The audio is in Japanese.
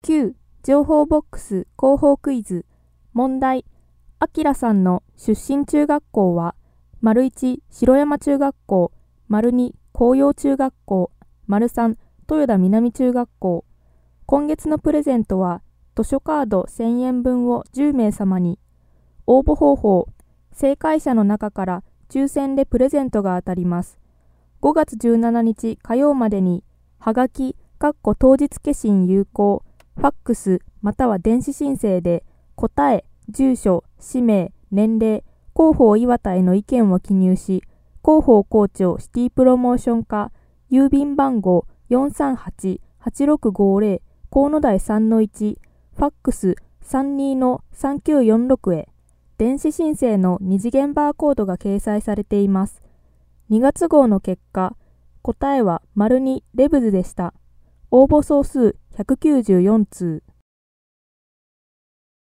9. 情報ボックス広報クイズ。問題。あきらさんの出身中学校は、1城山中学校、2紅葉中学校、3豊田南中学校。今月のプレゼントは、図書カード1000円分を10名様に。応募方法。正解者の中から抽選でプレゼントが当たります。5月17日火曜までに、はがき、当日消印有効、ファックスまたは電子申請で、答え、住所、氏名、年齢、広報岩田への意見を記入し、広報校長シティプロモーション課、郵便番号 438-8650 河野台 3-1、ファックス 32-3946 へ、電子申請の二次元バーコードが掲載されています。2月号の結果、答えは ②レブズでした。応募総数194通。